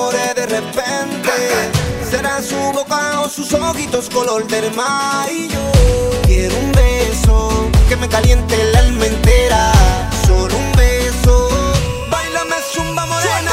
enamoré de repente. Será su boca o sus ojitos color de mayo. Quiero un beso que me caliente el alma entera. Solo un beso. Báilame zumba morena.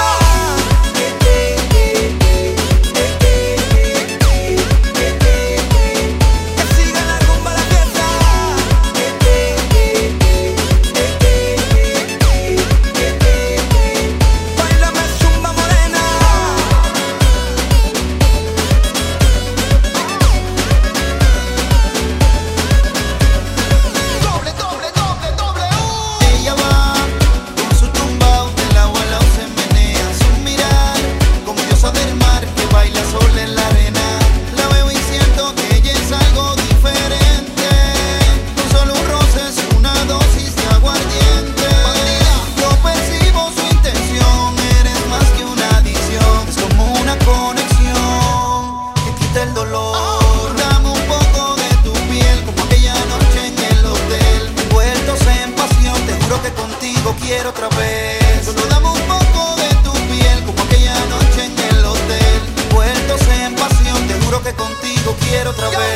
Quiero otra vez. Solo dame un poco de tu piel, como aquella noche en el hotel. Vueltos en pasión, te juro que contigo quiero otra vez.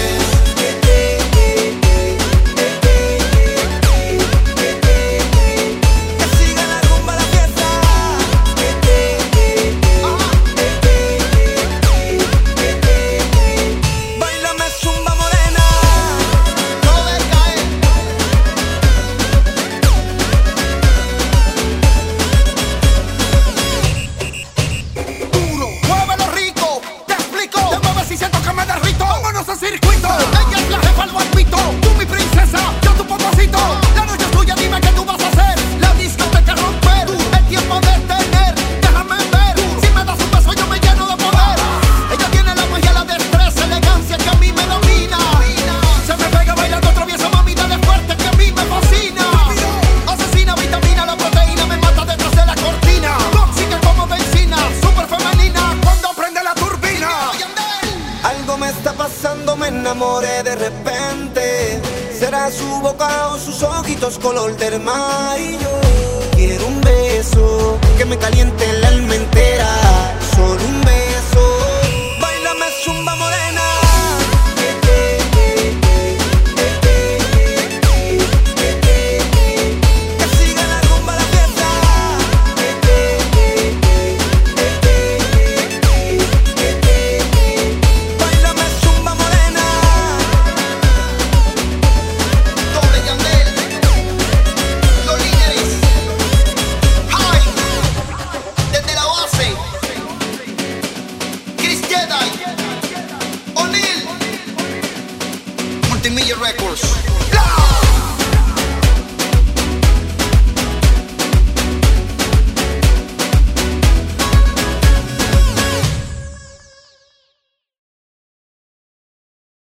Me enamoré de repente. Será su boca o sus ojitos color de mayo. Quiero un beso que me caliente el alma entera. Solo un beso. Báilame zumba morena. Multimillion Records.